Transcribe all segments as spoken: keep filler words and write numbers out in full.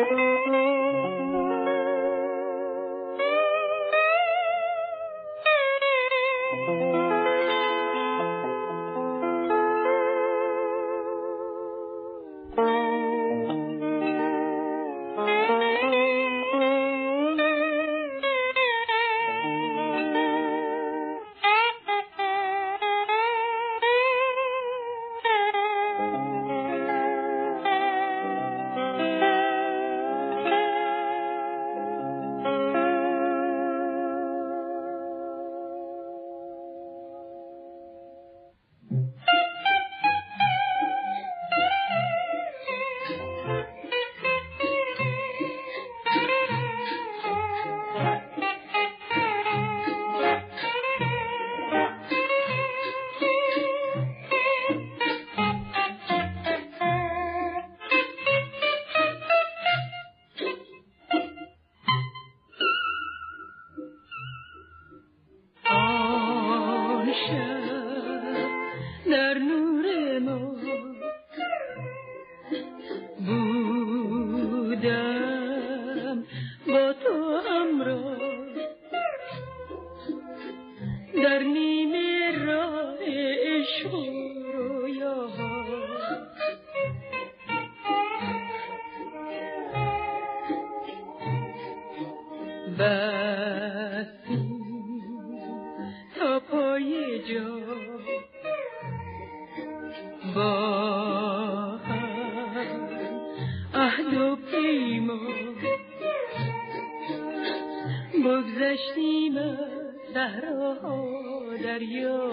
بگذشتیم از صحراها دریا،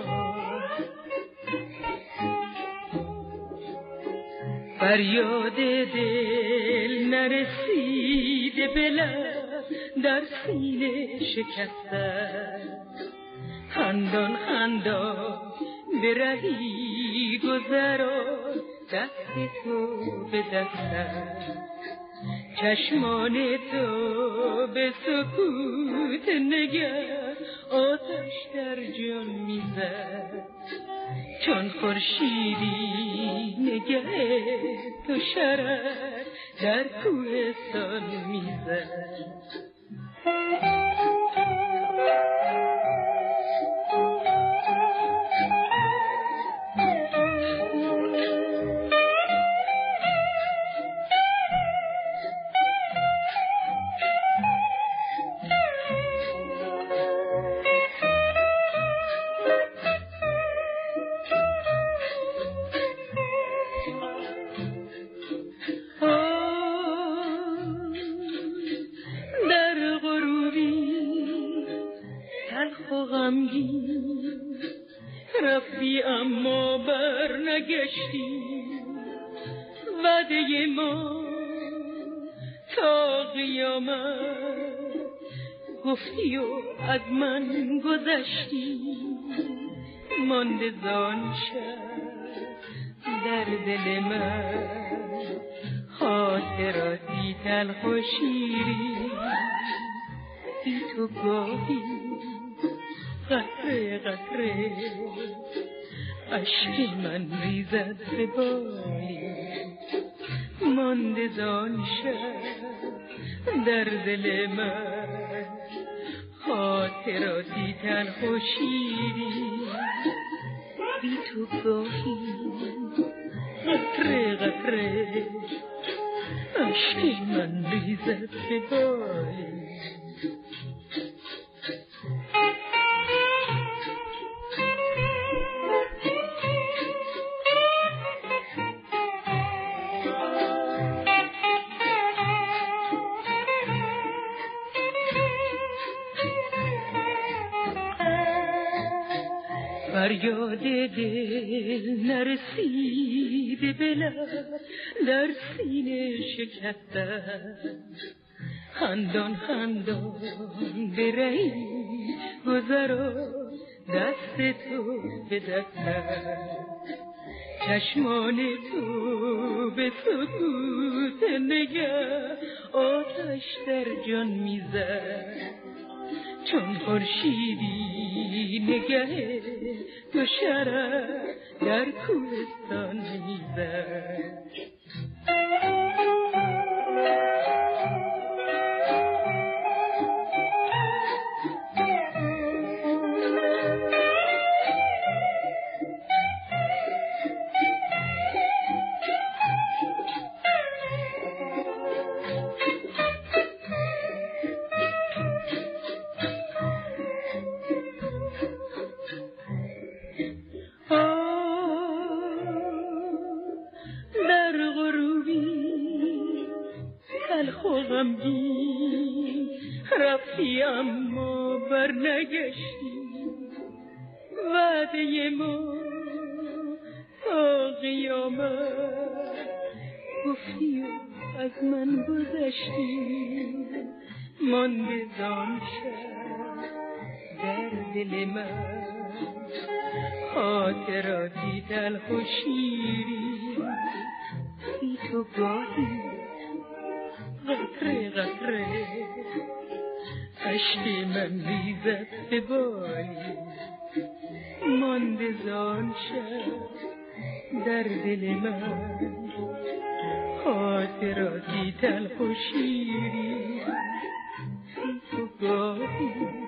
فریاد دل نرسیده به لب در سینه شکسته، خندان خندان به رهی گذران دست تو به دستم، چشمان تو به سکوت نگر آتش در جان میزد، چون خورشیدی نگه تو شرر در کوهستان میزد. رفتی اما بر نگشتی، وعده ما تا قیامت گفتی و از من گذشتی، مانده زان شب در دل من خاطراتی تلخ و شیرین، بی تو گاهی قطره قطره اشک من ریزد به بالی، مانده زان شب در دل من خاطراتی تلخ و شیرین، بی تو گاهی قطره قطره اشک من ریزد به بالی. فریاد دل نرسیده به لب در سینه شکسته، خندان خندان به رهی گذران دست تو به دستم، چشمان تو به سکوت نگه آتش در جان میزد، چون خورشیدی نگه تو شرر در کوهستان میزد. غمگین رفتی اما بر نگشتی، وعده ما تا قیامت گفتی و از من گذشتی، مانده زان شب در دل من خاطراتی تلخ و شیرین، بی تو گاهی قطره قطره اشک من ریزد به بالی، مانده زان شب در دل من خاطراتی تلخ و شیرین، بی تو گاهی